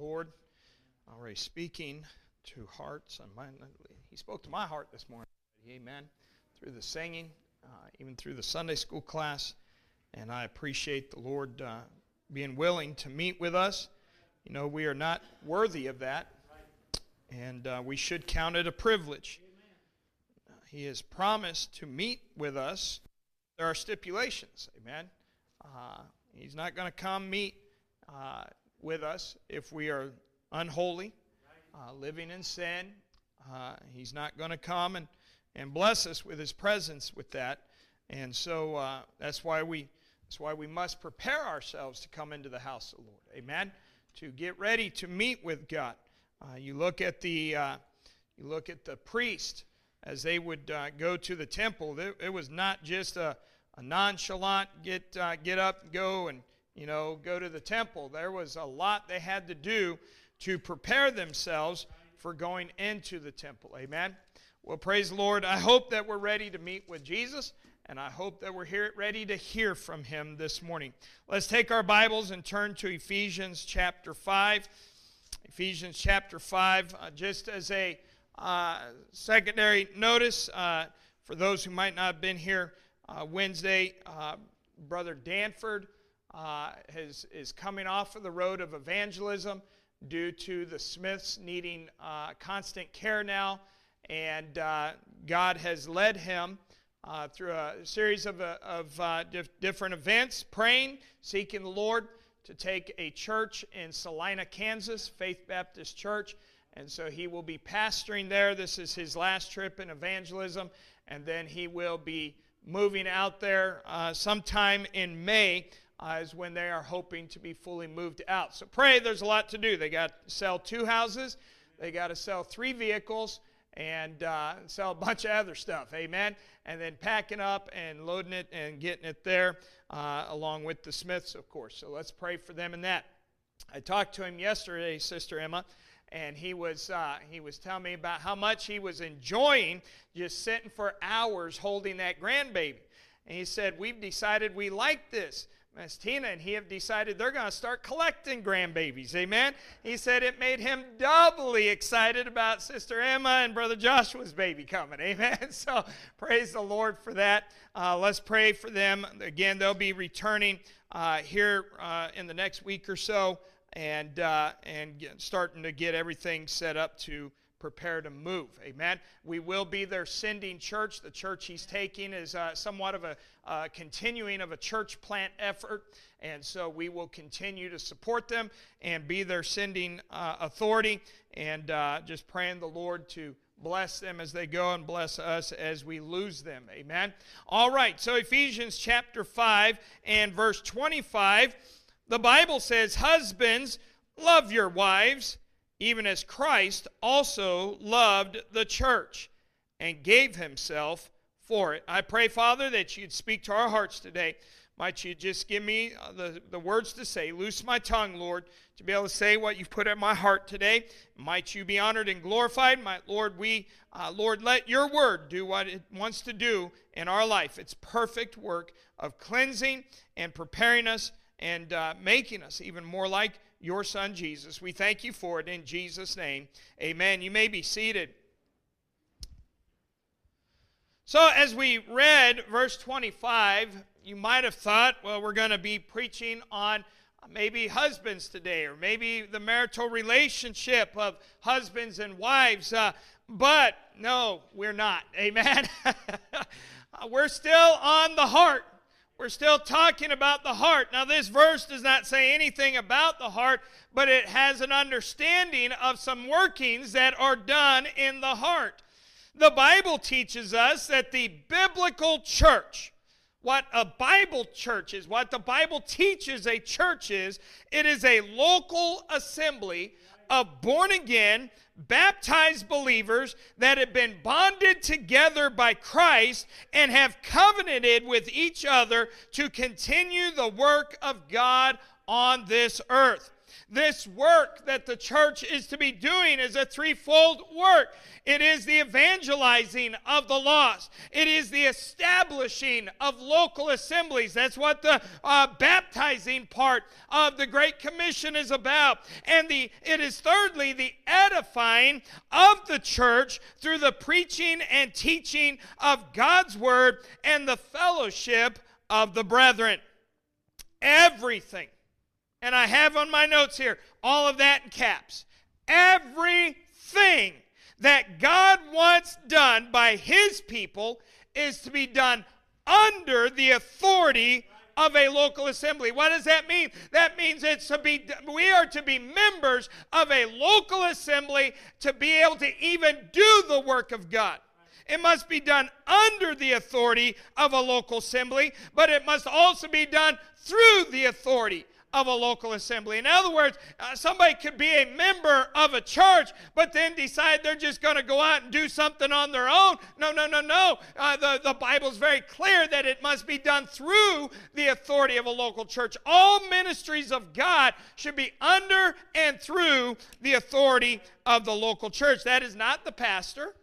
Lord already speaking to hearts and mind. He spoke to my heart this morning. Amen. Through the singing, even through the Sunday school class. And I appreciate the Lord being willing to meet with us. You know, we are not worthy of that. And we should count it a privilege. He has promised to meet with us. There are stipulations. Amen. He's not going to come meet with us if we are unholy, living in sin. He's not going to come and bless us with His presence with that. And so that's why we must prepare ourselves to come into the house of the Lord. Amen. To get ready to meet with God. You look at the priest as they would go to the temple. It was not just a nonchalant get up, go and go to the temple. There was a lot they had to do to prepare themselves for going into the temple. Amen. Well, praise the Lord. I hope that we're ready to meet with Jesus, and I hope that we're ready to hear from Him this morning. Let's take our Bibles and turn to Ephesians chapter 5. Ephesians chapter 5, just as a secondary notice, for those who might not have been here Wednesday, Brother Danford is coming off of the road of evangelism due to the Smiths needing constant care now, and God has led him through a series of different events, praying, seeking the Lord to take a church in Salina, Kansas, Faith Baptist Church, and so he will be pastoring there. This is his last trip in evangelism, and then he will be moving out there sometime in May is when they are hoping to be fully moved out. So pray, there's a lot to do. They got to sell 2 houses, they got to sell 3 vehicles, and sell a bunch of other stuff, amen? And then packing up and loading it and getting it there, along with the Smiths, of course. So let's pray for them in that. I talked to him yesterday, Sister Emma, and he was telling me about how much he was enjoying just sitting for hours holding that grandbaby. And he said, we've decided we like this. Miss Tina and he have decided they're going to start collecting grandbabies. Amen? He said it made him doubly excited about Sister Emma and Brother Joshua's baby coming. Amen? So praise the Lord for that. Let's pray for them. Again, they'll be returning here in the next week or so and starting to get everything set up to prepare to move. Amen. We will be their sending church. The church he's taking is somewhat of a continuing of a church plant effort, and so we will continue to support them and be their sending authority, and just praying the Lord to bless them as they go and bless us as we lose them. Amen. All right, so Ephesians chapter 5 and verse 25, the Bible says, husbands, love your wives, even as Christ also loved the church and gave himself for it. I pray, Father, that you'd speak to our hearts today. Might you just give me the words to say. Loose my tongue, Lord, to be able to say what you've put in my heart today. Might you be honored and glorified. Lord, let your word do what it wants to do in our life. It's perfect work of cleansing and preparing us and making us even more like your Son, Jesus. We thank you for it in Jesus' name. Amen. You may be seated. So as we read verse 25, you might have thought, well, we're going to be preaching on maybe husbands today, or maybe the marital relationship of husbands and wives. But no, we're not. Amen. We're still on the heart. We're still talking about the heart. Now, this verse does not say anything about the heart, but it has an understanding of some workings that are done in the heart. The Bible teaches us that the biblical church, what a Bible church is, what the Bible teaches a church is, it is a local assembly of born-again, baptized believers that have been bonded together by Christ and have covenanted with each other to continue the work of God on this earth. This work that the church is to be doing is a threefold work. It is the evangelizing of the lost. It is the establishing of local assemblies. That's what the baptizing part of the Great Commission is about. And it is thirdly the edifying of the church through the preaching and teaching of God's word and the fellowship of the brethren. Everything. And I have on my notes here, all of that in caps. Everything that God wants done by His people is to be done under the authority of a local assembly. What does that mean? That means we are to be members of a local assembly to be able to even do the work of God. It must be done under the authority of a local assembly, but it must also be done through the authority of a local assembly. In other words, somebody could be a member of a church, but then decide they're just going to go out and do something on their own. No. The Bible is very clear that it must be done through the authority of a local church. All ministries of God should be under and through the authority of the local church. That is not the pastor.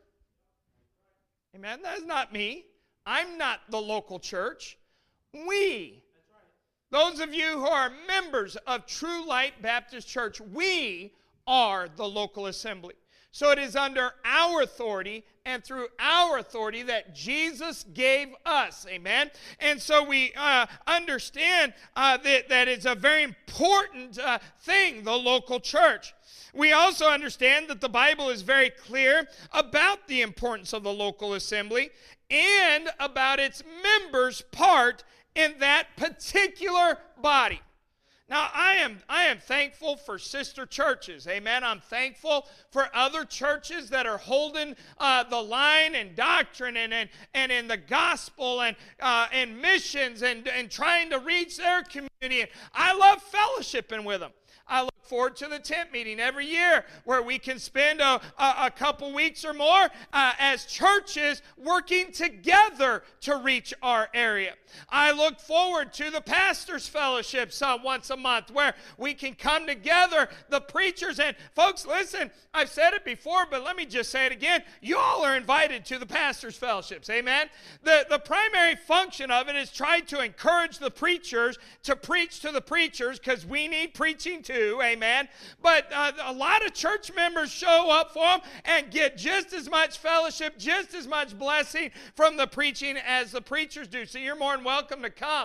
Amen? That is not me. I'm not the local church. We, those of you who are members of True Light Baptist Church, we are the local assembly. So it is under our authority and through our authority that Jesus gave us. Amen? And so we understand that it's a very important thing, the local church. We also understand that the Bible is very clear about the importance of the local assembly and about its members' part in that particular body. Now, I am thankful for sister churches. Amen. I'm thankful for other churches that are holding the line in doctrine and in the gospel and missions and trying to reach their community. I love fellowshipping with them. I look forward to the tent meeting every year where we can spend a couple weeks or more as churches working together to reach our area. I look forward to the pastors' fellowships once a month where we can come together, the preachers. And folks, listen, I've said it before, but let me just say it again. You all are invited to the pastors' fellowships. Amen? The primary function of it is trying to encourage the preachers to preach to the preachers because we need preaching too. Amen. But a lot of church members show up for them and get just as much fellowship, just as much blessing from the preaching as the preachers do. So you're more than welcome to come.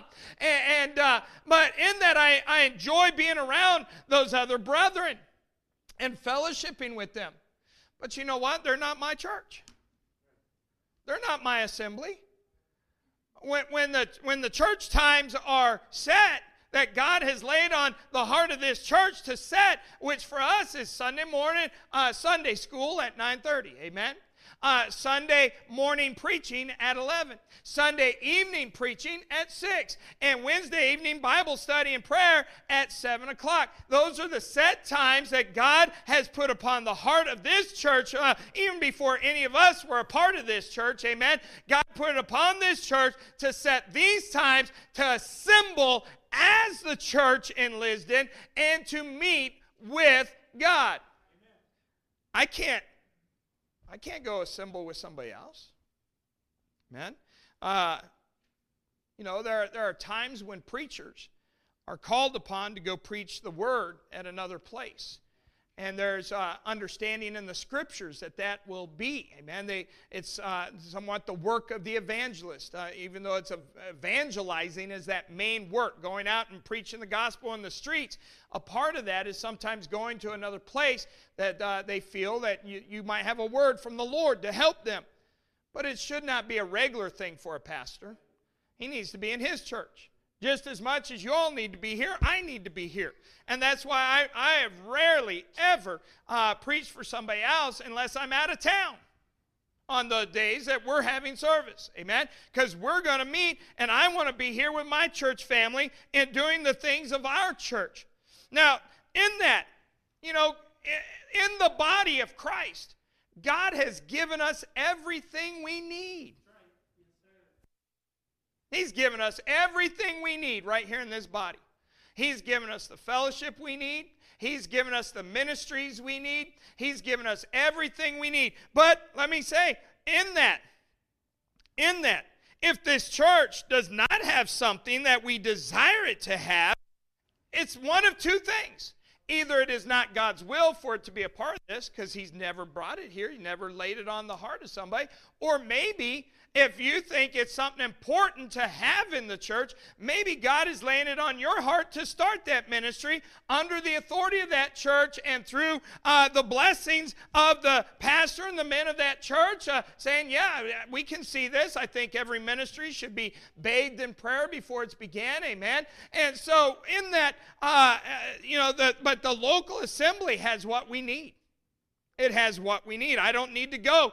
But in that, I enjoy being around those other brethren and fellowshipping with them. But you know what? They're not my church. They're not my assembly. When the church times are set, that God has laid on the heart of this church to set, which for us is Sunday morning, Sunday school at 9:30. Amen. Sunday morning preaching at 11. Sunday evening preaching at 6. And Wednesday evening Bible study and prayer at 7 o'clock. Those are the set times that God has put upon the heart of this church, even before any of us were a part of this church. Amen. God put it upon this church to set these times to assemble as the church in Lisden and to meet with God. I can't go assemble with somebody else. Amen. There are times when preachers are called upon to go preach the word at another place. And there's understanding in the scriptures that will be. Amen. It's somewhat the work of the evangelist, even though it's evangelizing is that main work, going out and preaching the gospel in the streets. A part of that is sometimes going to another place that they feel that you might have a word from the Lord to help them. But it should not be a regular thing for a pastor. He needs to be in his church. Just as much as you all need to be here, I need to be here. And that's why I have rarely ever preached for somebody else unless I'm out of town on the days that we're having service. Amen? Because we're going to meet, and I want to be here with my church family and doing the things of our church. Now, in that, in the body of Christ, God has given us everything we need. He's given us everything we need right here in this body. He's given us the fellowship we need. He's given us the ministries we need. He's given us everything we need. But let me say, in that, if this church does not have something that we desire it to have, it's one of two things. Either it is not God's will for it to be a part of this because he's never brought it here, he never laid it on the heart of somebody, or maybe if you think it's something important to have in the church, maybe God is laying it on your heart to start that ministry under the authority of that church and through the blessings of the pastor and the men of that church, saying, yeah, we can see this. I think every ministry should be bathed in prayer before it's began. Amen. And so in that, but the local assembly has what we need. It has what we need. I don't need to go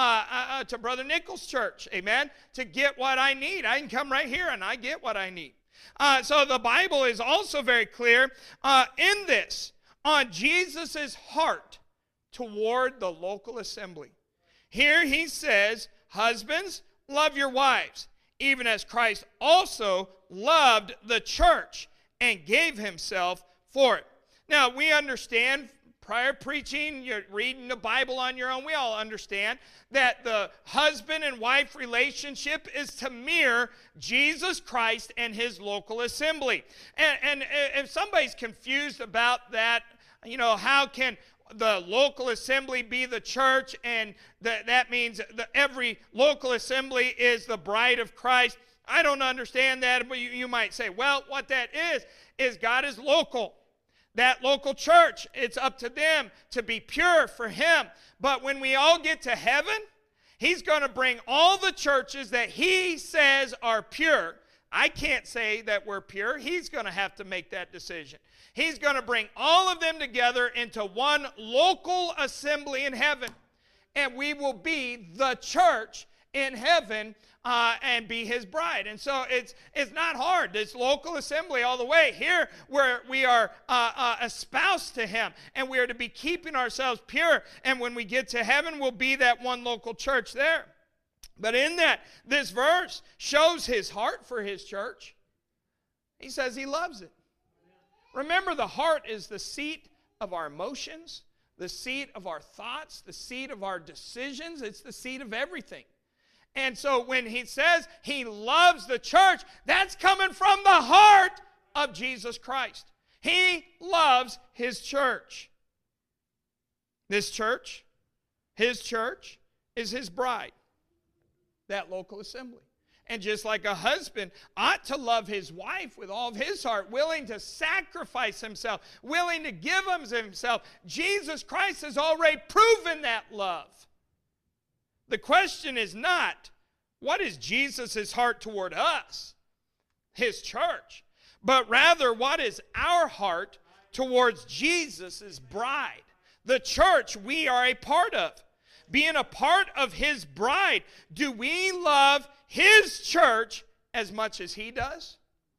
to Brother Nichols' church, amen, to get what I need. I can come right here and I get what I need. So the Bible is also very clear in this, on Jesus' heart toward the local assembly. Here he says, husbands, love your wives, even as Christ also loved the church and gave himself for it. Now, we understand prior preaching, you're reading the Bible on your own, we all understand that the husband and wife relationship is to mirror Jesus Christ and his local assembly. And if somebody's confused about that, how can the local assembly be the church, and that means that every local assembly is the bride of Christ? I don't understand that, but you might say, well, what that is God is local. That local church, it's up to them to be pure for him. But when we all get to heaven, he's going to bring all the churches that he says are pure. I can't say that we're pure. He's going to have to make that decision. He's going to bring all of them together into one local assembly in heaven. And we will be the church in heaven and be his bride. And so it's not hard. It's local assembly all the way. Here where we are espoused to him, and we are to be keeping ourselves pure. And when we get to heaven, we'll be that one local church there. But in that, this verse shows his heart for his church. He says he loves it. Remember, the heart is the seat of our emotions, the seat of our thoughts, the seat of our decisions. It's the seat of everything. And so when he says he loves the church, that's coming from the heart of Jesus Christ. He loves his church. This church, his church, is his bride, that local assembly. And just like a husband ought to love his wife with all of his heart, willing to sacrifice himself, willing to give himself, Jesus Christ has already proven that love. The question is not, what is Jesus' heart toward us, his church, but rather, what is our heart towards Jesus' bride, the church we are a part of? Being a part of his bride, do we love his church as much as he does?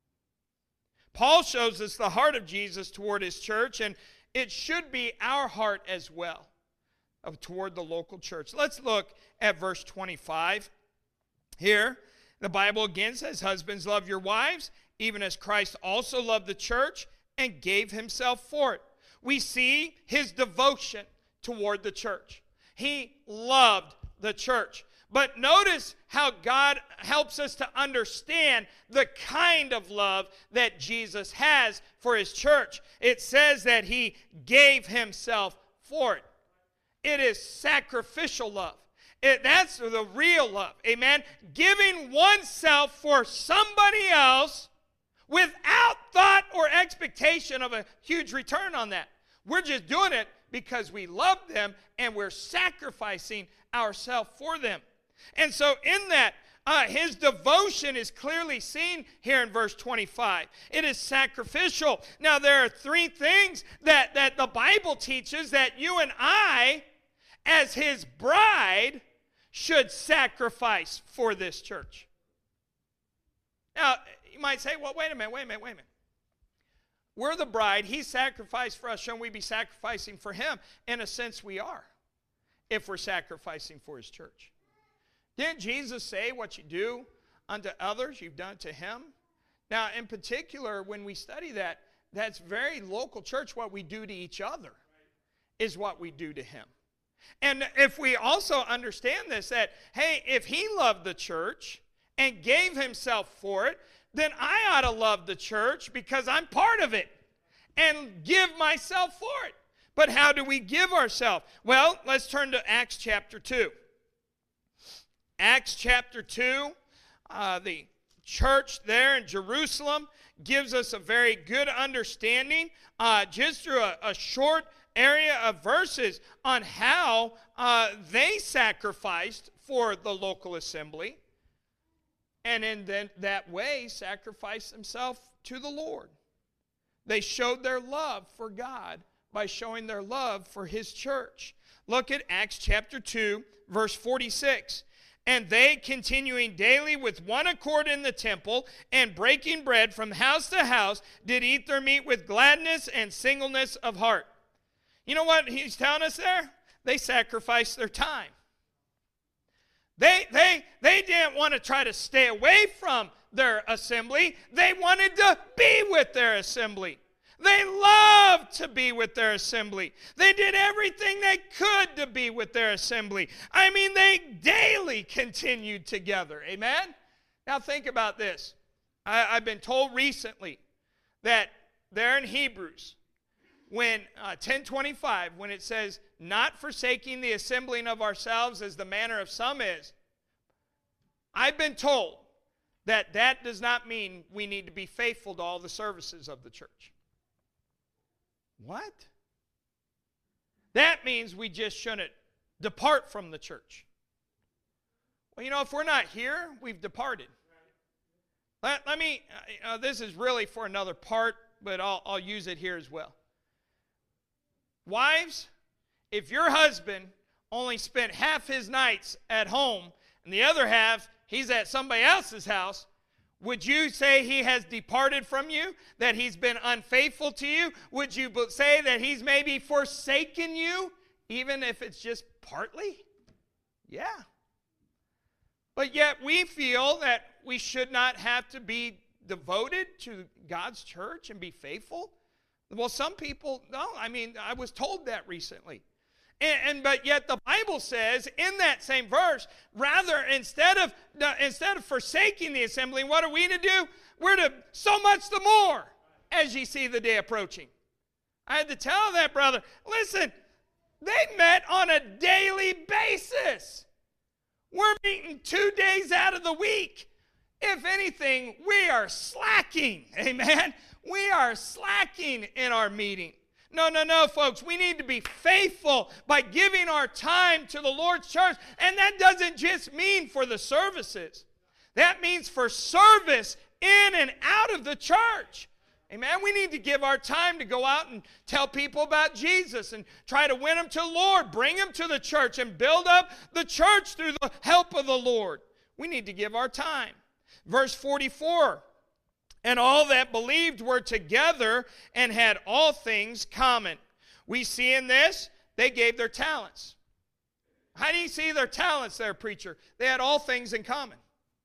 Paul shows us the heart of Jesus toward his church, and it should be our heart as well toward the local church. Let's look at verse 25. Here, the Bible again says, husbands, love your wives, even as Christ also loved the church and gave himself for it. We see his devotion toward the church. He loved the church. But notice how God helps us to understand the kind of love that Jesus has for his church. It says that he gave himself for it. It is sacrificial love. That's the real love. Amen. Giving oneself for somebody else without thought or expectation of a huge return on that. We're just doing it because we love them and we're sacrificing ourselves for them. And so in that, his devotion is clearly seen here in verse 25. It is sacrificial. Now, there are three things that the Bible teaches that you and I, as his bride, should sacrifice for this church. Now, you might say, well, wait a minute. We're the bride. He sacrificed for us. Shouldn't we be sacrificing for him? In a sense, we are, if we're sacrificing for his church. Didn't Jesus say what you do unto others, you've done to him? Now, in particular, when we study that that's very local church, what we do to each other is what we do to him. And if we also understand this, that, hey, if he loved the church and gave himself for it, then I ought to love the church because I'm part of it and give myself for it. But how do we give ourselves? Well, let's turn to Acts chapter 2. Acts chapter 2, the church there in Jerusalem gives us a very good understanding just through a short area of verses on how they sacrificed for the local assembly, and in that way sacrificed themselves to the Lord. They showed their love for God by showing their love for his church. Look at Acts chapter 2, verse 46. And they, continuing daily with one accord in the temple, and breaking bread from house to house, did eat their meat with gladness and singleness of heart. You know what he's telling us there? They sacrificed their time. They didn't want to try to stay away from their assembly. They wanted to be with their assembly. They loved to be with their assembly. They did everything they could to be with their assembly. I mean, they daily continued together. Amen? Now think about this. I've been told recently that there in Hebrews, when 10:25, when it says, not forsaking the assembling of ourselves as the manner of some is, I've been told that that does not mean we need to be faithful to all the services of the church. What? That means we just shouldn't depart from the church. Well, you know, if we're not here, we've departed. Let me, this is really for another part, but I'll use it here as well. Wives, if your husband only spent half his nights at home and the other half he's at somebody else's house, would you say he has departed from you, that he's been unfaithful to you? Would you say that he's maybe forsaken you, even if it's just partly? Yeah. But yet we feel that we should not have to be devoted to God's church and be faithful. Well, some people, no. I mean, I was told that recently. But yet the Bible says in that same verse, rather, instead of forsaking the assembly, what are we to do? We're to so much the more as ye see the day approaching. I had to tell that brother, listen, they met on a daily basis. We're meeting 2 days out of the week. If anything, we are slacking. Amen? We are slacking in our meeting. No, folks. We need to be faithful by giving our time to the Lord's church. And that doesn't just mean for the services. That means for service in and out of the church. Amen. We need to give our time to go out and tell people about Jesus and try to win them to the Lord, bring them to the church and build up the church through the help of the Lord. We need to give our time. Verse 44. And all that believed were together and had all things common. We see in this, they gave their talents. How do you see their talents there, preacher? They had all things in common.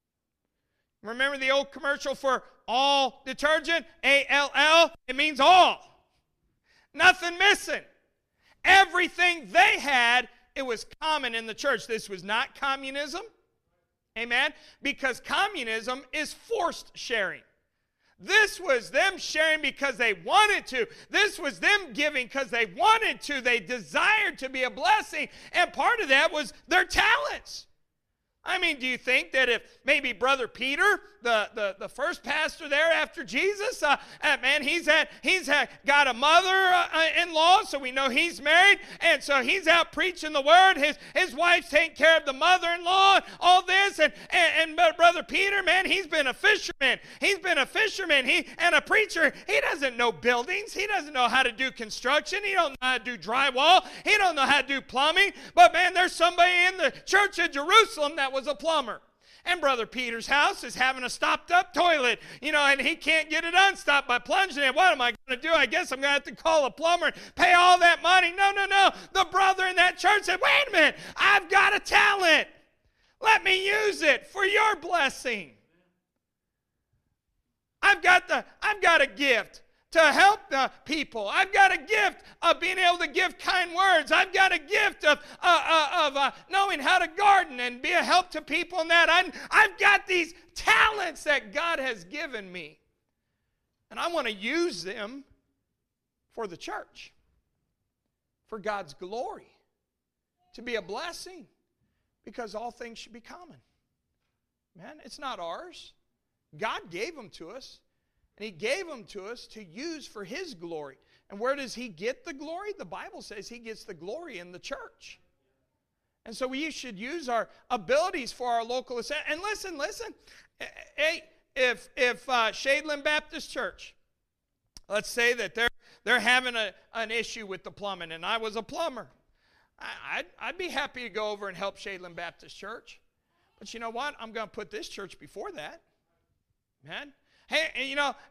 Remember the old commercial for all detergent? A-L-L, it means all. Nothing missing. Everything they had, it was common in the church. This was not communism. Amen? Because communism is forced sharing. This was them sharing because they wanted to. This was them giving because they wanted to. They desired to be a blessing. And part of that was their talents. I mean, do you think that if maybe Brother Peter, the first pastor there after Jesus, man, he's got a mother-in-law, so we know he's married, and so he's out preaching the word. His wife's taking care of the mother-in-law, and all this, and Brother Peter, man, he's been a fisherman. He's been a fisherman. And a preacher. He doesn't know buildings. He doesn't know how to do construction. He don't know how to do drywall. He don't know how to do plumbing. But man, there's somebody in the church of Jerusalem that was a plumber. And Brother Peter's house is having a stopped-up toilet, and he can't get it unstopped by plunging it. What am I going to do? I guess I'm going to have to call a plumber and pay all that money. No. The brother in that church said, wait a minute, I've got a talent. Let me use it for your blessing. I've got a gift. to help the people. I've got a gift of being able to give kind words. I've got a gift of knowing how to garden and be a help to people in that. I've got these talents that God has given me. And I want to use them for the church, for God's glory, to be a blessing, because all things should be common. Man, it's not ours. God gave them to us, and He gave them to us to use for His glory. And where does He get the glory? The Bible says He gets the glory in the church. And so we should use our abilities for our local assembly. And listen. Hey, if Shadeland Baptist Church, let's say that they're having an issue with the plumbing, and I was a plumber, I'd be happy to go over and help Shadeland Baptist Church. But you know what? I'm going to put this church before that. Man. Hey, you know,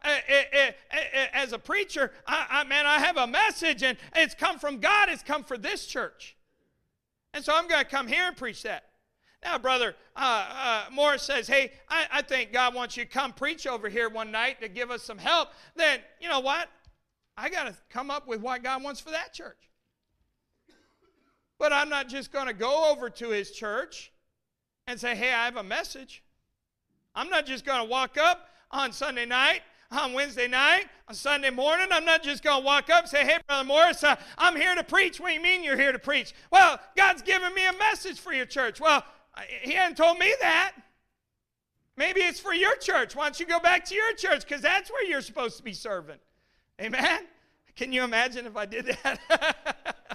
as a preacher, I have a message, and it's come from God. It's come for this church. And so I'm going to come here and preach that. Now, Brother Morris says, hey, I think God wants you to come preach over here one night to give us some help. Then, you know what? I got to come up with what God wants for that church. But I'm not just going to go over to his church and say, hey, I have a message. I'm not just going to walk up on Sunday night, on Wednesday night, on Sunday morning. I'm not just going to walk up and say, hey, Brother Morris, I'm here to preach. What do you mean you're here to preach? Well, God's given me a message for your church. Well, He hadn't told me that. Maybe it's for your church. Why don't you go back to your church, because that's where you're supposed to be serving. Amen? Can you imagine if I did that?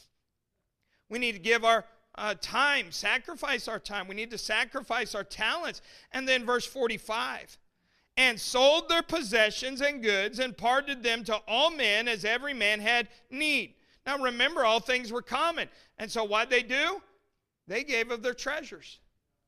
We need to give our time, sacrifice our time. We need to sacrifice our talents. And then verse 45, and sold their possessions and goods and parted them to all men as every man had need. Now remember, all things were common. And so what they do? They gave of their treasures.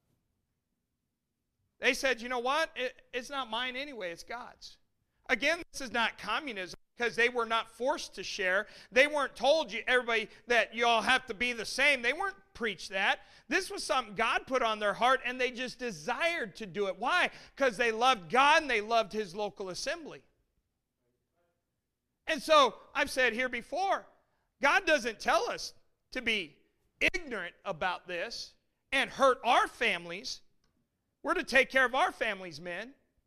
They said, you know what? It's not mine anyway, it's God's. Again, this is not communism, because they were not forced to share. They weren't told everybody that you all have to be the same. They weren't preached that. This was something God put on their heart, and they just desired to do it. Why? Because they loved God and they loved His local assembly. And so, I've said here before, God doesn't tell us to be ignorant about this and hurt our families. We're to take care of our families, men,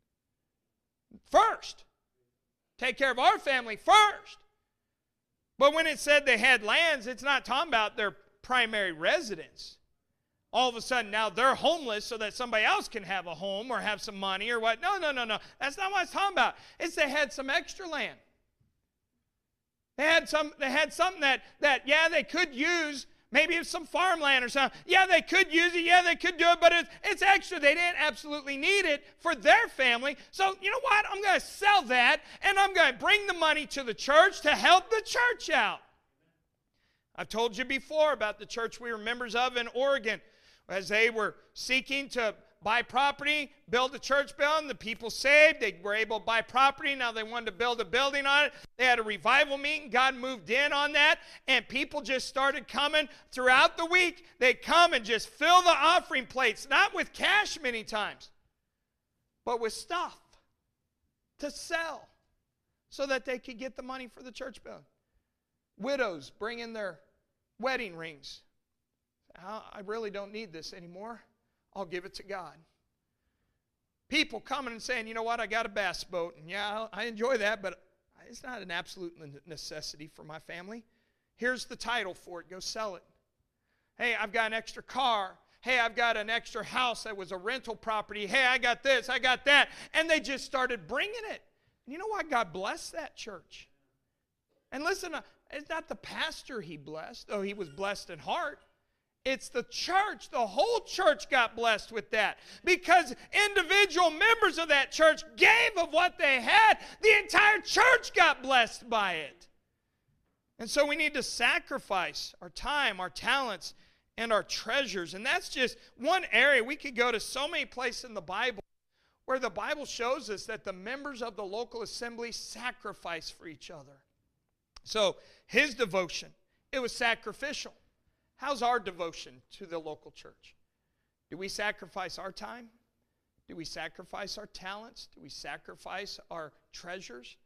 first. Take care of our family first. But when it said they had lands, it's not talking about their primary residence. All of a sudden now they're homeless so that somebody else can have a home or have some money or what. No. That's not what it's talking about. It's they had some extra land. They had something that they could use. Maybe it's some farmland or something. Yeah, they could use it. Yeah, they could do it. But it's extra. They didn't absolutely need it for their family. So, you know what? I'm going to sell that, and I'm going to bring the money to the church to help the church out. I've told you before about the church we were members of in Oregon. As they were seeking to buy property, build a church building, the people saved, they were able to buy property, now they wanted to build a building on it. They had a revival meeting, God moved in on that, and people just started coming throughout the week. They'd come and just fill the offering plates, not with cash many times, but with stuff to sell so that they could get the money for the church building. Widows bring in their wedding rings. I really don't need this anymore. I'll give it to God. People coming and saying, you know what, I got a bass boat, and yeah, I enjoy that, but it's not an absolute necessity for my family. Here's the title for it. Go sell it. Hey, I've got an extra car. Hey, I've got an extra house that was a rental property. Hey, I got this, I got that. And they just started bringing it. And you know what? God blessed that church. And listen, it's not the pastor He blessed, though he was blessed in heart. It's the church. The whole church got blessed with that. Because individual members of that church gave of what they had. The entire church got blessed by it. And so we need to sacrifice our time, our talents, and our treasures. And that's just one area. We could go to so many places in the Bible where the Bible shows us that the members of the local assembly sacrifice for each other. So his devotion, it was sacrificial. How's our devotion to the local church? Do we sacrifice our time? Do we sacrifice our talents? Do we sacrifice our treasures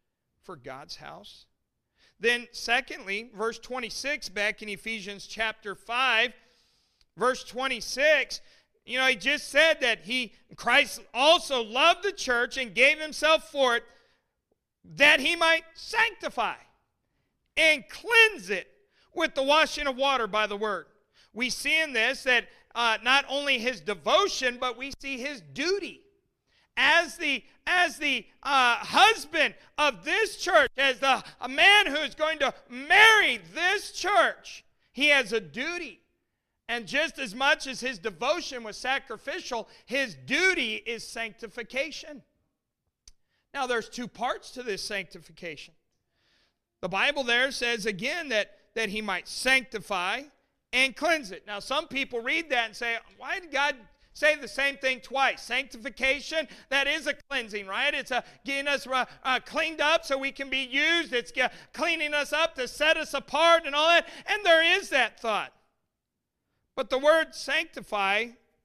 for God's house? Then, secondly, verse 26, back in Ephesians chapter 5, verse 26, he just said that Christ also loved the church and gave himself for it, that he might sanctify and cleanse it with the washing of water by the word. We see in this that not only his devotion, but we see his duty. As the husband of this church, as a man who is going to marry this church, he has a duty. And just as much as his devotion was sacrificial, his duty is sanctification. Now, there's two parts to this sanctification. The Bible there says again that he might sanctify and cleanse it. Now, some people read that and say, why did God say the same thing twice? Sanctification, that is a cleansing, right? It's getting us cleaned up so we can be used. It's cleaning us up to set us apart and all that. And there is that thought. But the word sanctify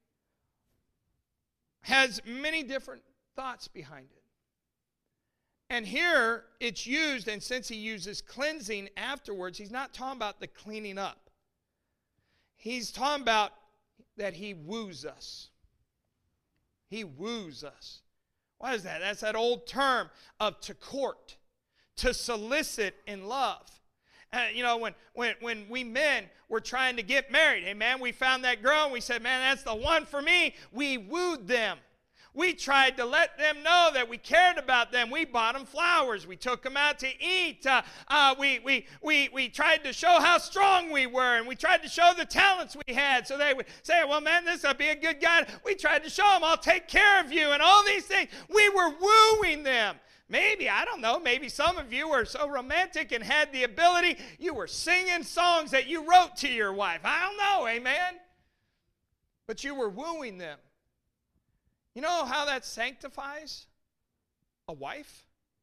has many different thoughts behind it. And here it's used, and since he uses cleansing afterwards, he's not talking about the cleaning up. He's talking about that he woos us. He woos us. What is that? That's that old term of to court, to solicit in love. When we men were trying to get married, hey man, we found that girl and we said, man, that's the one for me. We wooed them. We tried to let them know that we cared about them. We bought them flowers. We took them out to eat. We tried to show how strong we were, and we tried to show the talents we had. So they would say, well, man, this will be a good guy. We tried to show them, I'll take care of you, and all these things. We were wooing them. Maybe, I don't know, maybe some of you were so romantic and had the ability, you were singing songs that you wrote to your wife. I don't know, amen? But you were wooing them. You know how that sanctifies a wife?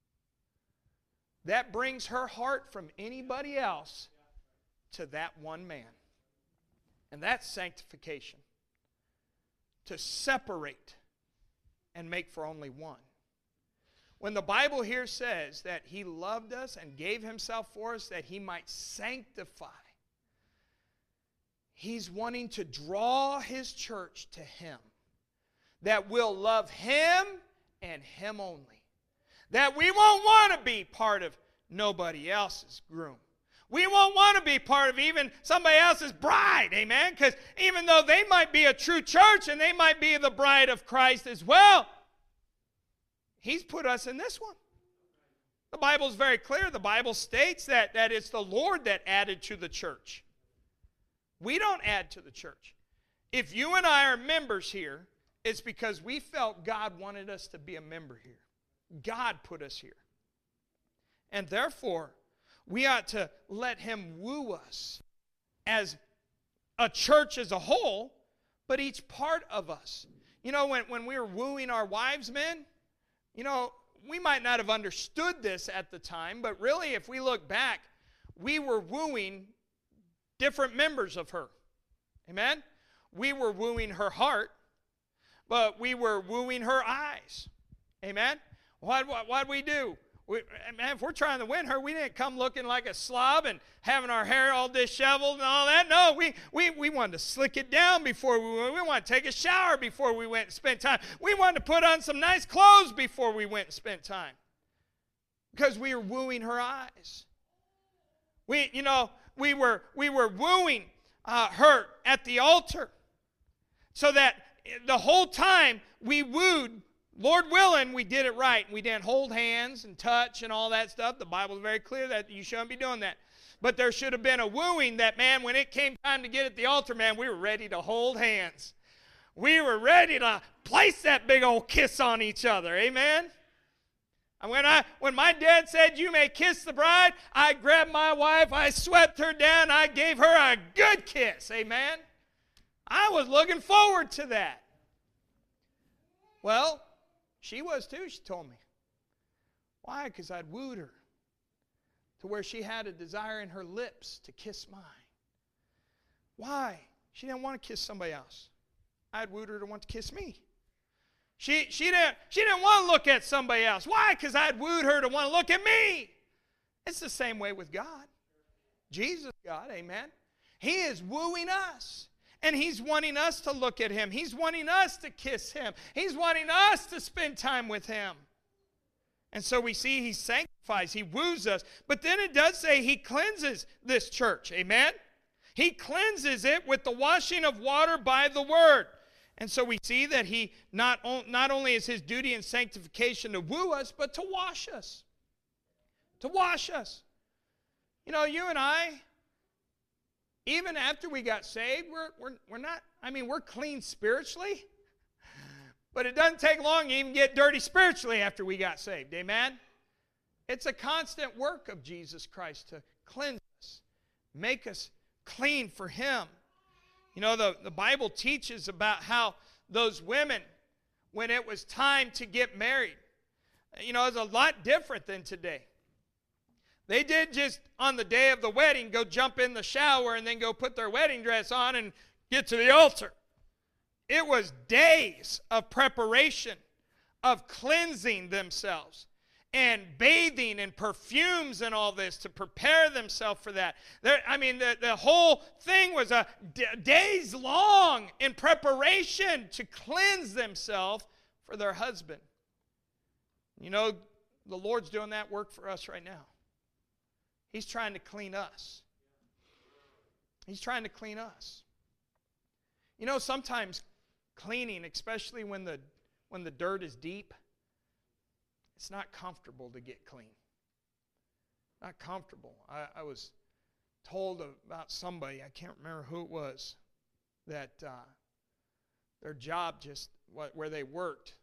That brings her heart from anybody else to that one man. And that's sanctification. To separate and make for only one. When the Bible here says that he loved us and gave himself for us that he might sanctify, he's wanting to draw his church to him. That will love him and him only. That we won't want to be part of nobody else's groom. We won't want to be part of even somebody else's bride, amen? Because even though they might be a true church and they might be the bride of Christ as well, he's put us in this one. The Bible is very clear. The Bible states that it's the Lord that added to the church. We don't add to the church. If you and I are members here, it's because we felt God wanted us to be a member here. God put us here. And therefore, we ought to let him woo us as a church as a whole, but each part of us. You know, when we were wooing our wives, men, we might not have understood this at the time, but really, if we look back, we were wooing different members of her. Amen? We were wooing her heart, but we were wooing her eyes. Amen? What'd we do? If we're trying to win her, we didn't come looking like a slob and having our hair all disheveled and all that. No, we wanted to slick it down before we went. We wanted to take a shower before we went and spent time. We wanted to put on some nice clothes before we went and spent time. Because we were wooing her eyes. We were wooing her at the altar. So that the whole time we wooed, Lord willing, we did it right. We didn't hold hands and touch and all that stuff. The Bible is very clear that you shouldn't be doing that. But there should have been a wooing that, man, when it came time to get at the altar, man, we were ready to hold hands. We were ready to place that big old kiss on each other. Amen? And when my dad said, you may kiss the bride, I grabbed my wife, I swept her down, I gave her a good kiss. Amen? I was looking forward to that. Well, she was too, she told me. Why? Because I'd wooed her to where she had a desire in her lips to kiss mine. Why? She didn't want to kiss somebody else. I'd wooed her to want to kiss me. She didn't want to look at somebody else. Why? Because I'd wooed her to want to look at me. It's the same way with God. Jesus, God, amen. He is wooing us. And He's wanting us to look at Him. He's wanting us to kiss Him. He's wanting us to spend time with Him. And so we see He sanctifies, He woos us. But then it does say He cleanses this church, amen. He cleanses it with the washing of water by the Word. And so we see that He not only is His duty in sanctification to woo us, but to wash us. To wash us. You know, you and I, even after we got saved, we're not, we're clean spiritually. But it doesn't take long to even get dirty spiritually after we got saved. Amen? It's a constant work of Jesus Christ to cleanse us, make us clean for Him. You know, the Bible teaches about how those women, when it was time to get married, you know, it's a lot different than today. They did just on the day of the wedding go jump in the shower and then go put their wedding dress on and get to the altar. It was days of preparation, of cleansing themselves and bathing in perfumes and all this to prepare themselves for that. The whole thing was days long in preparation to cleanse themselves for their husband. You know, the Lord's doing that work for us right now. He's trying to clean us. He's trying to clean us. You know, sometimes cleaning, especially when the dirt is deep, it's not comfortable to get clean. Not comfortable. I was told about somebody, I can't remember who it was, that their job where they worked,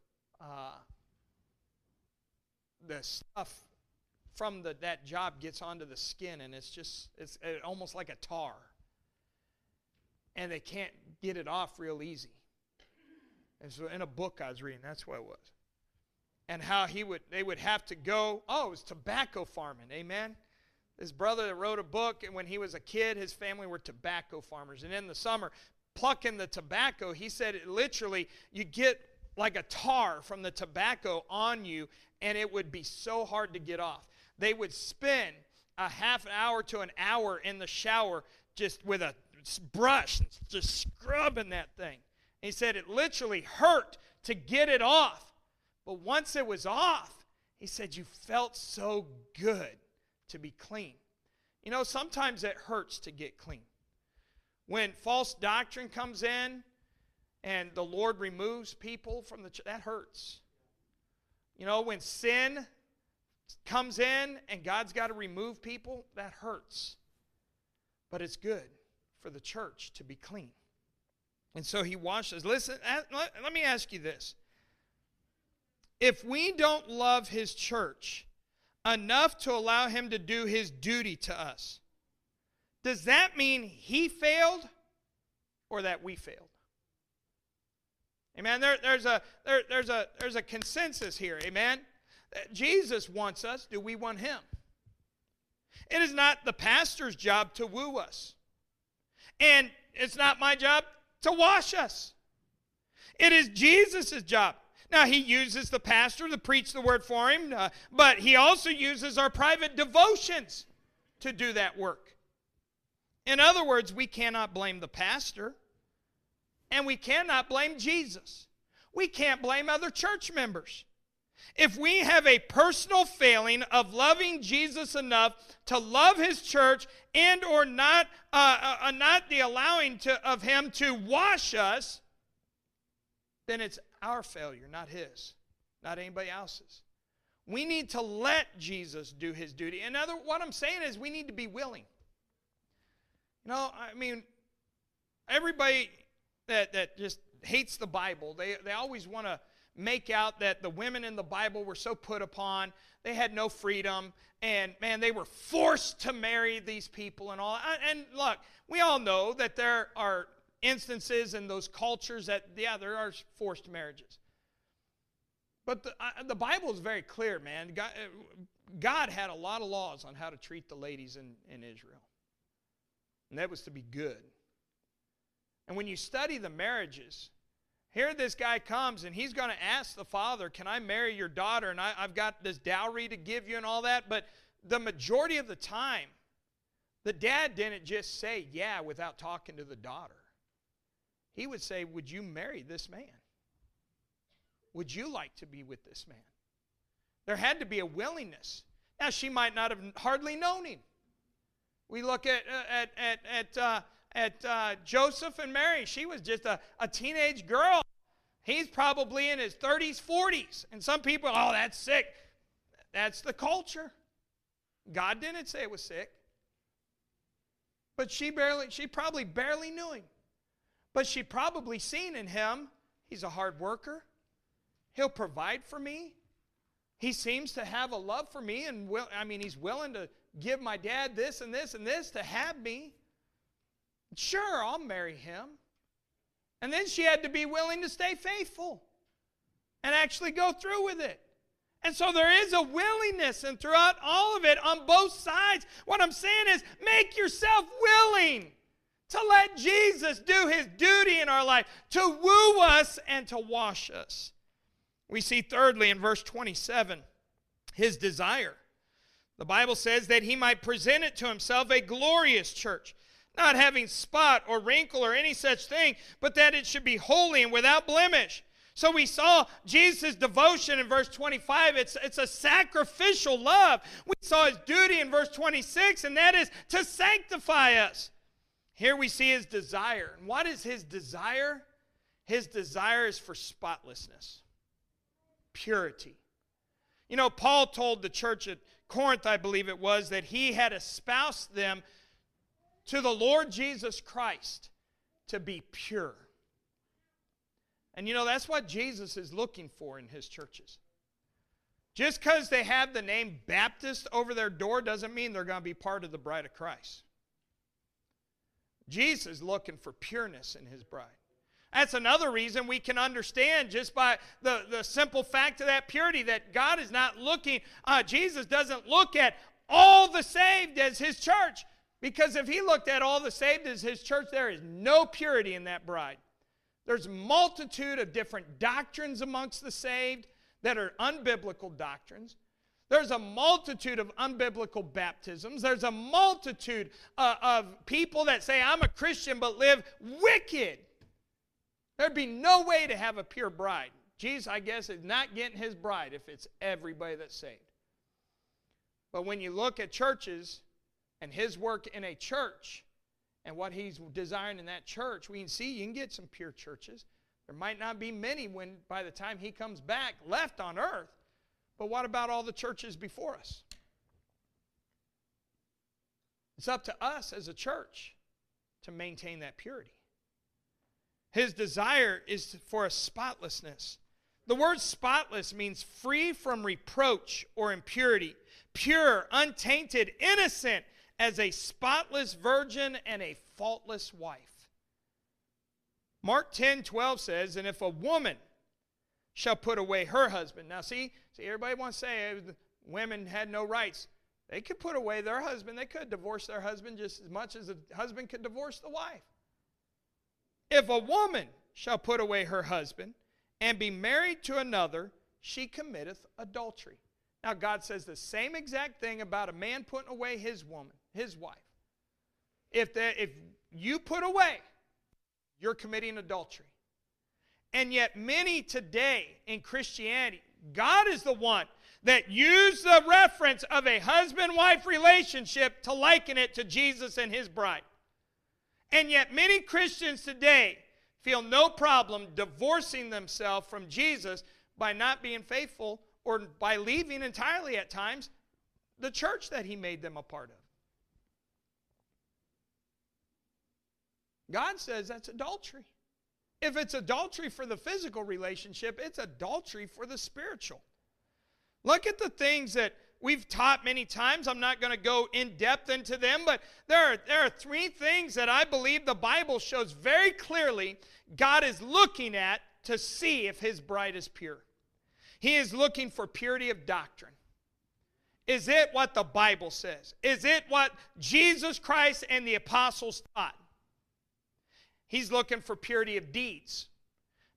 the stuff from that job gets onto the skin, and it's almost like a tar. And they can't get it off real easy. And so in a book I was reading, that's what it was. And how they would have to go, it was tobacco farming, amen? This brother that wrote a book, and when he was a kid, his family were tobacco farmers. And in the summer, plucking the tobacco, he said literally, you get like a tar from the tobacco on you, and it would be so hard to get off. They would spend a half an hour to an hour in the shower just with a brush, just scrubbing that thing. And he said it literally hurt to get it off. But once it was off, he said you felt so good to be clean. You know, sometimes it hurts to get clean. When false doctrine comes in and the Lord removes people from the church, that hurts. You know, when sin comes in and God's got to remove people, that hurts. But it's good for the church to be clean. And so He washes. Listen, let me ask you this. If we don't love His church enough to allow Him to do His duty to us, does that mean He failed or that we failed? Amen. There's a consensus here. Amen. Jesus wants us. Do we want Him? It is not the pastor's job to woo us. And it's not my job to wash us. It is Jesus' job. Now, He uses the pastor to preach the word for him, but He also uses our private devotions to do that work. In other words, we cannot blame the pastor, and we cannot blame Jesus. We can't blame other church members. If we have a personal failing of loving Jesus enough to love His church and or not the allowing of Him to wash us, then it's our failure, not His, not anybody else's. We need to let Jesus do His duty. What I'm saying is we need to be willing. You know, everybody that just hates the Bible, they always want to make out that the women in the Bible were so put upon, they had no freedom, and man, they were forced to marry these people and all. And look, we all know that there are instances in those cultures that, there are forced marriages. But the Bible is very clear, man. God had a lot of laws on how to treat the ladies in Israel. And that was to be good. And when you study the marriages, Here this guy comes and he's going to ask the father, can I marry your daughter? And I've got this dowry to give you and all that. But the majority of the time, the dad didn't just say yeah without talking to the daughter. He would say, would you marry this man? Would you like to be with this man? There had to be a willingness. Now, she might not have hardly known him. We look at Joseph and Mary. She was just a teenage girl. He's probably in his 30s, 40s. And some people, oh, that's sick. That's the culture. God didn't say it was sick. But she probably barely knew him. But she probably seen in him, he's a hard worker. He'll provide for me. He seems to have a love for me, and he's willing to give my dad this and this and this to have me. Sure, I'll marry him. And then she had to be willing to stay faithful and actually go through with it. And so there is a willingness, and throughout all of it, on both sides, what I'm saying is make yourself willing to let Jesus do his duty in our life, to woo us and to wash us. We see thirdly in verse 27, his desire. The Bible says that he might present it to himself a glorious church, not having spot or wrinkle or any such thing, but that it should be holy and without blemish. So we saw Jesus' devotion in verse 25. It's a sacrificial love. We saw his duty in verse 26, and that is to sanctify us. Here we see his desire. And what is his desire? His desire is for spotlessness, purity. You know, Paul told the church at Corinth, I believe it was, that he had espoused them to the Lord Jesus Christ to be pure. And you know, that's what Jesus is looking for in his churches. Just because they have the name Baptist over their door doesn't mean they're going to be part of the bride of Christ. Jesus is looking for pureness in his bride. That's another reason we can understand just by the simple fact of that purity, that God is not looking, Jesus doesn't look at all the saved as his church. Because if he looked at all the saved as his church, there is no purity in that bride. There's a multitude of different doctrines amongst the saved that are unbiblical doctrines. There's a multitude of unbiblical baptisms. There's a multitude of people that say, I'm a Christian, but live wicked. There'd be no way to have a pure bride. Jesus, I guess, is not getting his bride if it's everybody that's saved. But when you look at churches and his work in a church and what he's desiring in that church, we can see you can get some pure churches. There might not be many when by the time he comes back left on earth. But what about all the churches before us? It's up to us as a church to maintain that purity. His desire is for a spotlessness. The word spotless means free from reproach or impurity, pure, untainted, innocent, as a spotless virgin and a faultless wife. Mark 10:12 says, and if a woman shall put away her husband. Now see, everybody wants to say women had no rights. They could put away their husband. They could divorce their husband just as much as the husband could divorce the wife. If a woman shall put away her husband and be married to another, she committeth adultery. Now God says the same exact thing about a man putting away his woman, his wife. If you put away, you're committing adultery. And yet many today in Christianity, God is the one that used the reference of a husband-wife relationship to liken it to Jesus and his bride. And yet many Christians today feel no problem divorcing themselves from Jesus by not being faithful or by leaving entirely at times the church that he made them a part of. God says that's adultery. If it's adultery for the physical relationship, it's adultery for the spiritual. Look at the things that we've taught many times. I'm not going to go in depth into them, but there are three things that I believe the Bible shows very clearly God is looking at to see if his bride is pure. He is looking for purity of doctrine. Is it what the Bible says? Is it what Jesus Christ and the apostles taught? He's looking for purity of deeds.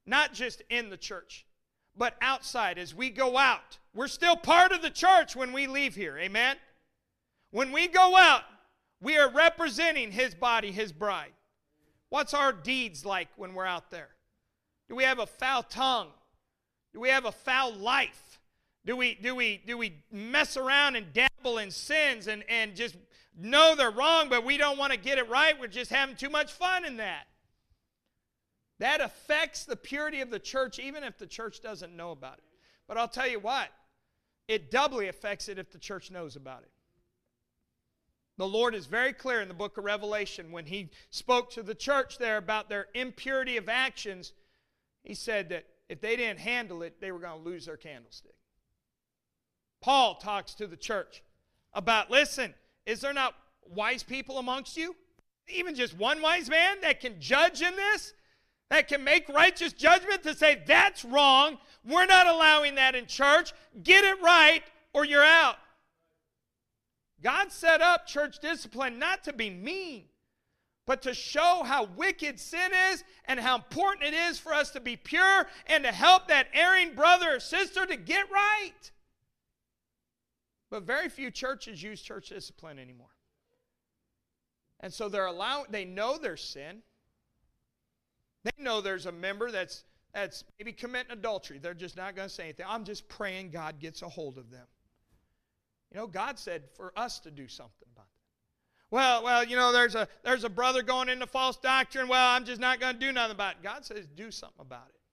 not just in the church, but outside as we go out. We're still part of the church when we leave here. Amen? When we go out, we are representing His body, His bride. What's our deeds like when we're out there? Do we have a foul tongue? Do we have a foul life? Do we mess around and dabble in sins and just know they're wrong, but we don't want to get it right? We're just having too much fun in that. That affects the purity of the church, even if the church doesn't know about it. But I'll tell you what, it doubly affects it if the church knows about it. The Lord is very clear in the book of Revelation when He spoke to the church there about their impurity of actions. He said that if they didn't handle it, they were going to lose their candlestick. Paul talks to the church about, listen, is there not wise people amongst you? Even just one wise man that can judge in this? That can make righteous judgment to say, that's wrong. We're not allowing that in church. Get it right or you're out. God set up church discipline not to be mean, but to show how wicked sin is and how important it is for us to be pure and to help that erring brother or sister to get right. But very few churches use church discipline anymore. And so they know there's sin. They know there's a member that's maybe committing adultery. They're just not going to say anything. I'm just praying God gets a hold of them. You know, God said for us to do something about that. Well, you know, there's a brother going into false doctrine. Well, I'm just not going to do nothing about it. God says do something about it.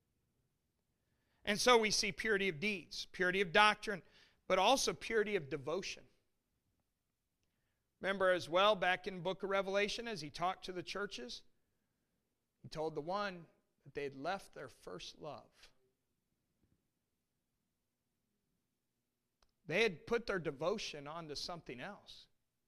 And so we see purity of deeds, purity of doctrine, but also purity of devotion. Remember as well back in the book of Revelation as He talked to the churches, He told the one that they had left their first love. They had put their devotion onto something else.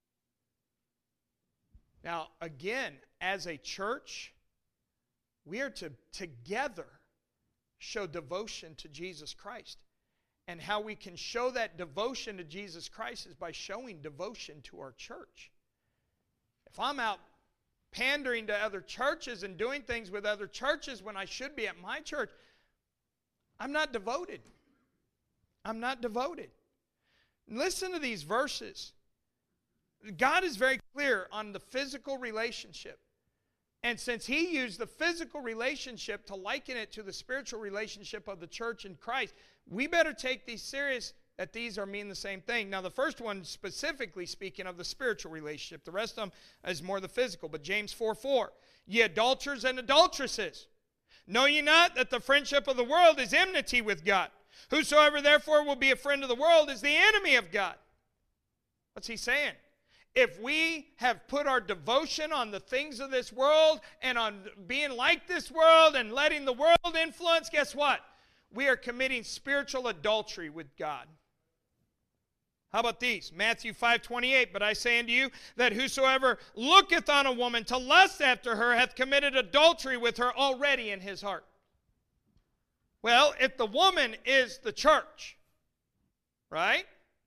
Now, again, as a church, we are to together show devotion to Jesus Christ. And how we can show that devotion to Jesus Christ is by showing devotion to our church. If I'm out pandering to other churches and doing things with other churches when I should be at my church, I'm not devoted. I'm not devoted. Listen to these verses. God is very clear on the physical relationship. And since He used the physical relationship to liken it to the spiritual relationship of the church in Christ, we better take these serious that these mean the same thing. Now, the first one specifically speaking of the spiritual relationship. The rest of them is more the physical. But James 4:4, ye adulterers and adulteresses, know ye not that the friendship of the world is enmity with God? Whosoever therefore will be a friend of the world is the enemy of God. What's he saying? If we have put our devotion on the things of this world and on being like this world and letting the world influence, guess what? We are committing spiritual adultery with God. How about these? Matthew 5:28, but I say unto you that whosoever looketh on a woman to lust after her hath committed adultery with her already in his heart. Well, if the woman is the church, right?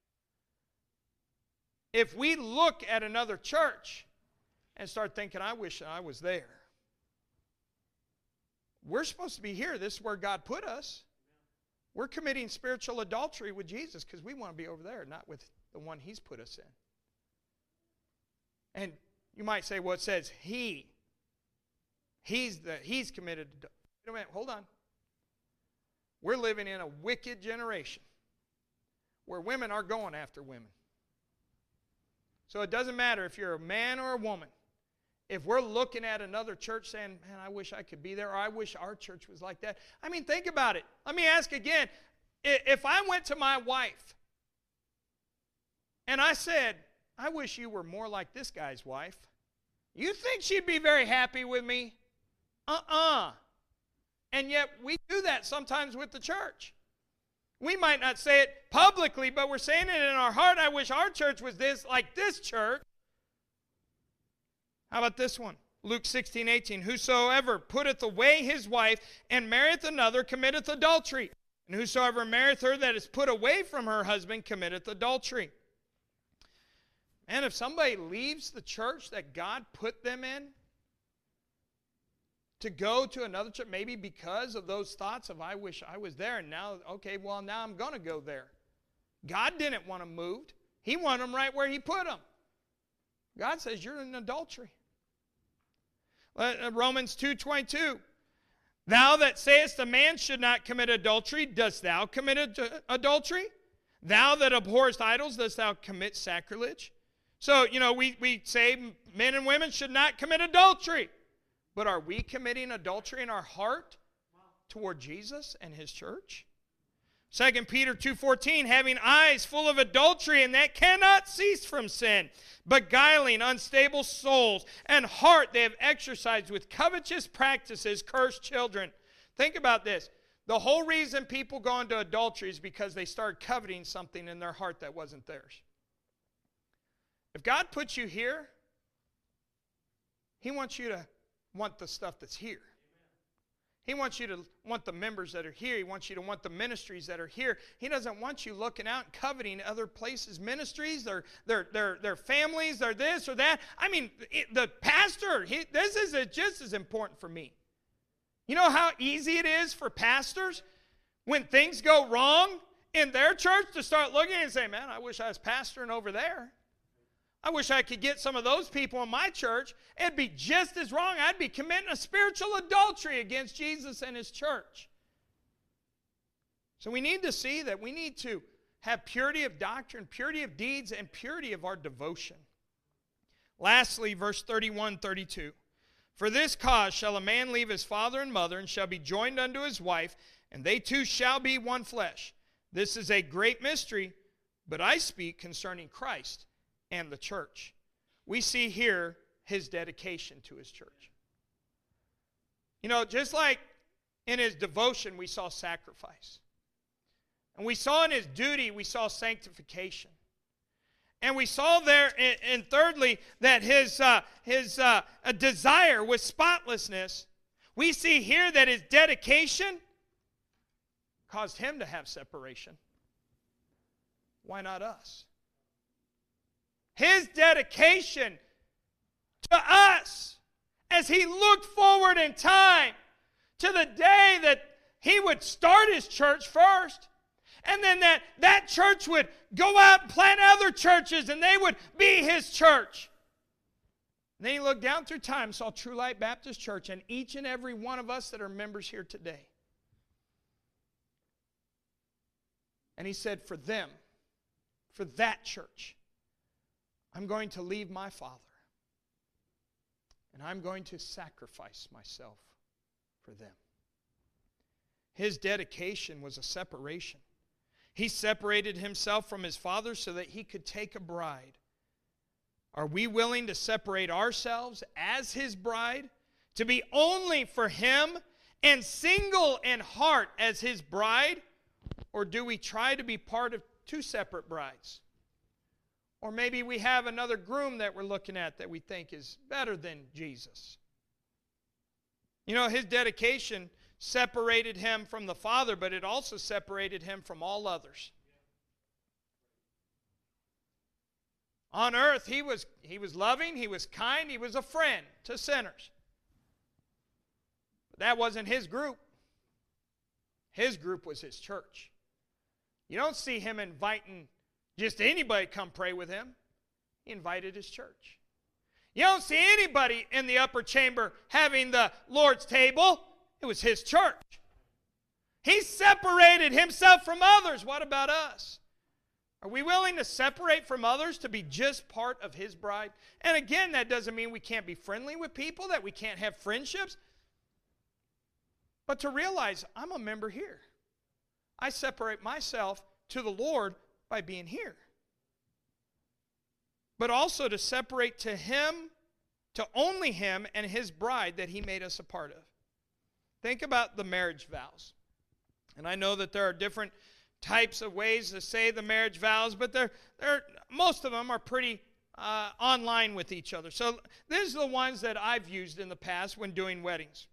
If we look at another church and start thinking, I wish I was there. We're supposed to be here. This is where God put us. We're committing spiritual adultery with Jesus because we want to be over there, not with the one He's put us in. And you might say, well, it says He's committed. Wait a minute, hold on. We're living in a wicked generation where women are going after women. So it doesn't matter if you're a man or a woman. If we're looking at another church saying, man, I wish I could be there, or I wish our church was like that. I mean, think about it. Let me ask again. If I went to my wife and I said, I wish you were more like this guy's wife, you think she'd be very happy with me? And yet we do that sometimes with the church. We might not say it publicly, but we're saying it in our heart. I wish our church was like this church. How about this one? Luke 16:18. Whosoever putteth away his wife and marrieth another committeth adultery. And whosoever marrieth her that is put away from her husband committeth adultery. And if somebody leaves the church that God put them in to go to another church, maybe because of those thoughts of, I wish I was there, and now, okay, well, now I'm going to go there. God didn't want them moved. He wanted them right where He put them. God says, you're in adultery. Romans 2:22. Thou that sayest a man should not commit adultery, dost thou commit adultery? Thou that abhorrest idols, dost thou commit sacrilege? So, we say men and women should not commit adultery. But are we committing adultery in our heart toward Jesus and His church? 2 Peter 2:14, having eyes full of adultery, and that cannot cease from sin, beguiling unstable souls, and heart they have exercised with covetous practices, cursed children. Think about this. The whole reason people go into adultery is because they start coveting something in their heart that wasn't theirs. If God puts you here, He wants you to want the stuff that's here. He wants you to want the members that are here. He wants you to want the ministries that are here. He doesn't want you looking out and coveting other places' ministries, their families, their this or that. I mean, the pastor, this is just as important for me. You know how easy it is for pastors when things go wrong in their church to start looking and say, man, I wish I was pastoring over there. I wish I could get some of those people in my church. It'd be just as wrong. I'd be committing a spiritual adultery against Jesus and His church. So we need to see that we need to have purity of doctrine, purity of deeds, and purity of our devotion. Lastly, verse 31-32. For this cause shall a man leave his father and mother, and shall be joined unto his wife, and they two shall be one flesh. This is a great mystery, but I speak concerning Christ and the church. We see here His dedication to His church. Just like in His devotion we saw sacrifice. And we saw in His duty we saw sanctification. And we saw there, and thirdly, that His desire was spotlessness. We see here that His dedication caused Him to have separation. Why not us? His dedication to us as He looked forward in time to the day that He would start His church first, and then that church would go out and plant other churches, and they would be His church. And then He looked down through time and saw True Light Baptist Church and each and every one of us that are members here today. And He said, for them, for that church, I'm going to leave my Father, and I'm going to sacrifice myself for them. His dedication was a separation. He separated Himself from His Father so that He could take a bride. Are we willing to separate ourselves as His bride, to be only for Him and single in heart as His bride? Or do we try to be part of two separate brides? Or maybe we have another groom that we're looking at that we think is better than Jesus. His dedication separated Him from the Father, but it also separated Him from all others. On earth, He was loving, He was kind, He was a friend to sinners. But that wasn't His group. His group was His church. You don't see Him inviting just anybody come pray with Him. He invited His church. You don't see anybody in the upper chamber having the Lord's table. It was His church. He separated Himself from others. What about us? Are we willing to separate from others to be just part of His bride? And again, that doesn't mean we can't be friendly with people, that we can't have friendships. But to realize, I'm a member here. I separate myself to the Lord by being here. But also to separate to Him, to only Him and His bride that He made us a part of. Think about the marriage vows. And I know that there are different types of ways to say the marriage vows, but most of them are pretty online with each other. So these are the ones that I've used in the past when doing weddings.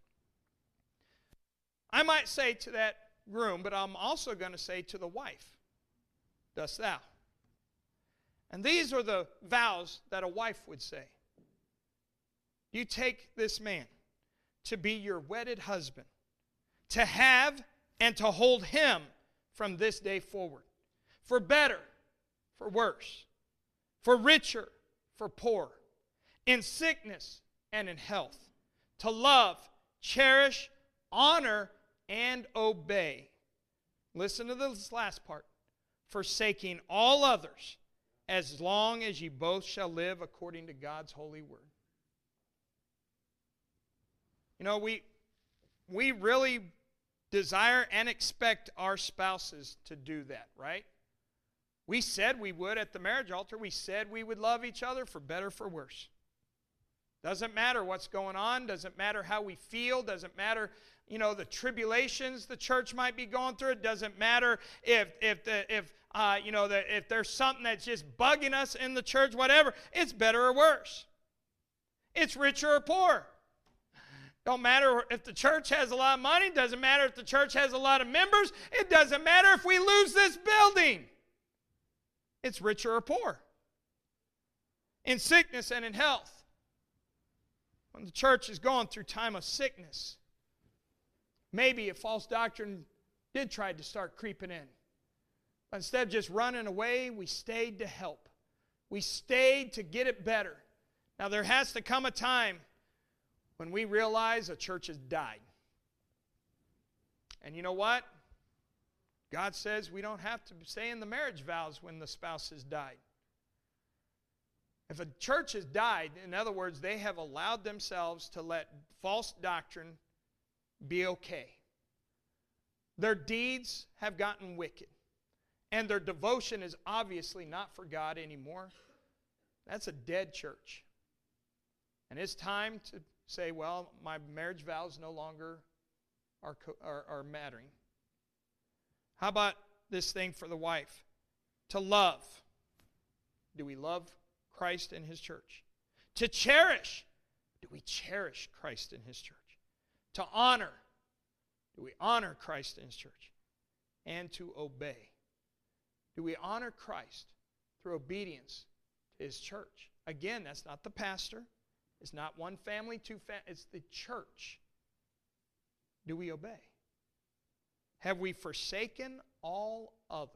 I might say to that groom, but I'm also going to say to the wife, dost thou? And these are the vows that a wife would say. You take this man to be your wedded husband, to have and to hold him from this day forward, for better, for worse, for richer, for poorer, in sickness and in health, to love, cherish, honor, and obey. Listen to this last part. Forsaking all others, as long as ye both shall live according to God's holy word. You know, we really desire and expect our spouses to do that, right? We said we would at the marriage altar. We said we would love each other for better, for worse. Doesn't matter what's going on. Doesn't matter how we feel. Doesn't matter, the tribulations the church might be going through. It doesn't matter if there's something that's just bugging us in the church, whatever. It's better or worse. It's richer or poor. Don't matter if the church has a lot of money. Doesn't matter if the church has a lot of members. It doesn't matter if we lose this building. It's richer or poor. In sickness and in health. When the church is going through time of sickness, maybe a false doctrine did try to start creeping in. But instead of just running away, we stayed to help. We stayed to get it better. Now there has to come a time when we realize a church has died. And you know what? God says we don't have to say in the marriage vows when the spouse has died. If a church has died, in other words, they have allowed themselves to let false doctrine be okay. Their deeds have gotten wicked. And their devotion is obviously not for God anymore. That's a dead church. And it's time to say, well, my marriage vows no longer are mattering. How about this thing for the wife? To love. Do we love Christ and His church? To cherish. Do we cherish Christ and His church? To honor. Do we honor Christ and His church? And to obey. Do we honor Christ through obedience to His church? Again, that's not the pastor. It's not one family, two families. It's the church. Do we obey? Have we forsaken all others?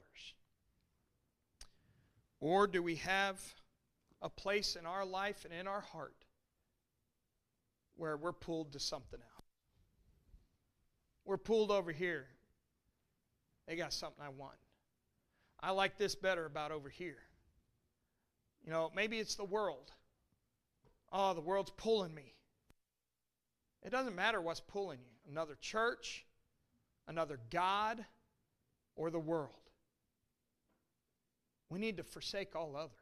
Or do we have a place in our life and in our heart where we're pulled to something else? We're pulled over here. They got something I want. I like this better about over here. Maybe it's the world. Oh, the world's pulling me. It doesn't matter what's pulling you. Another church, another God, or the world. We need to forsake all others.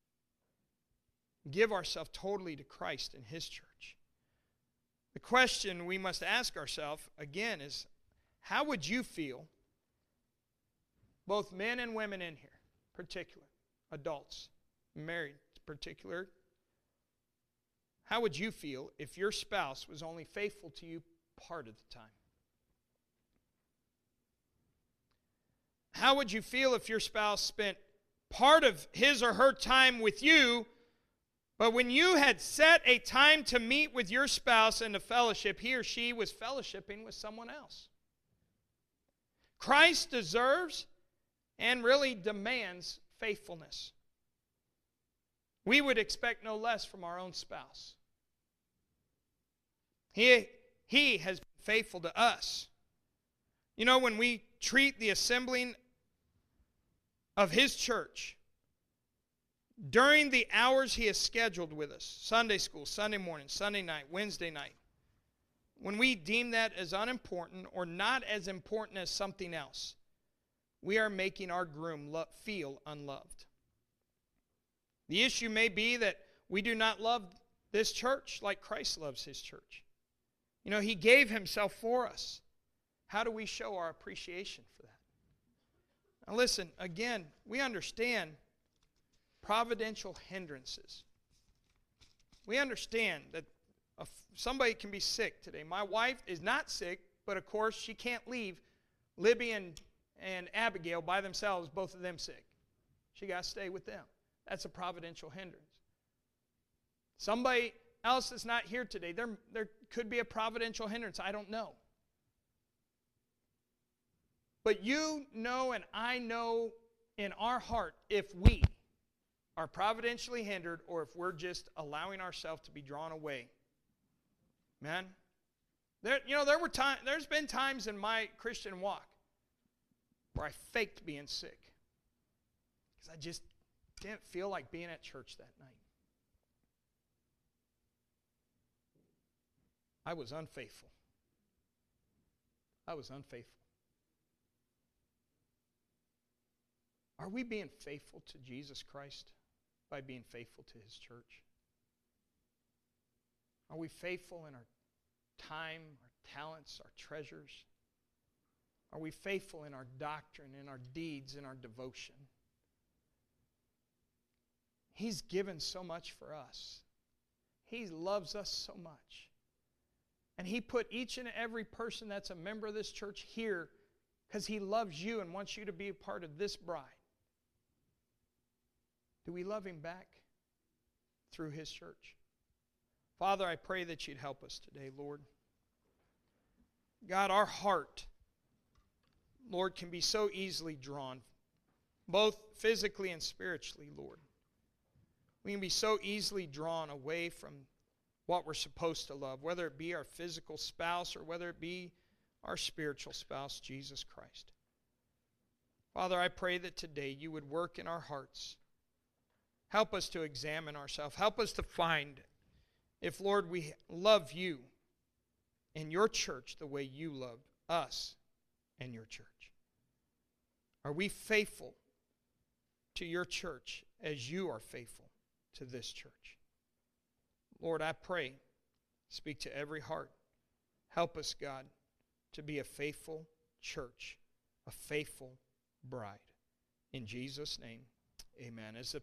Give ourselves totally to Christ and His church. The question we must ask ourselves, again, is how would you feel, both men and women in here, particular, adults, married, particular, how would you feel if your spouse was only faithful to you part of the time? How would you feel if your spouse spent part of his or her time with you, but when you had set a time to meet with your spouse and to fellowship, he or she was fellowshipping with someone else? Christ deserves and really demands faithfulness. We would expect no less from our own spouse. He has been faithful to us. When we treat the assembling of His church during the hours He has scheduled with us, Sunday school, Sunday morning, Sunday night, Wednesday night, when we deem that as unimportant or not as important as something else, we are making our groom feel unloved. The issue may be that we do not love this church like Christ loves His church. He gave Himself for us. How do we show our appreciation for that? Now listen, again, we understand providential hindrances. We understand that somebody can be sick today. My wife is not sick, but of course she can't leave Libby and Abigail by themselves, both of them sick. She got to stay with them. That's a providential hindrance. Somebody else is not here today, there could be a providential hindrance. I don't know. But you know and I know in our heart if we are providentially hindered or if we're just allowing ourselves to be drawn away. Man, there's been times in my Christian walk where I faked being sick because I just didn't feel like being at church that night. I was unfaithful. I was unfaithful. Are we being faithful to Jesus Christ by being faithful to His church? Are we faithful in our time, our talents, our treasures? Are we faithful in our doctrine, in our deeds, in our devotion? He's given so much for us. He loves us so much. And He put each and every person that's a member of this church here because He loves you and wants you to be a part of this bride. Do we love Him back through His church? Father, I pray that You'd help us today, Lord. God, our heart, Lord, can be so easily drawn, both physically and spiritually, Lord. We can be so easily drawn away from what we're supposed to love, whether it be our physical spouse or whether it be our spiritual spouse, Jesus Christ. Father, I pray that today You would work in our hearts. Help us to examine ourselves. Help us to find if, Lord, we love You and Your church the way You love us and Your church. Are we faithful to Your church as You are faithful to this church? Lord, I pray, speak to every heart. Help us, God, to be a faithful church, a faithful bride. In Jesus' name, amen. As the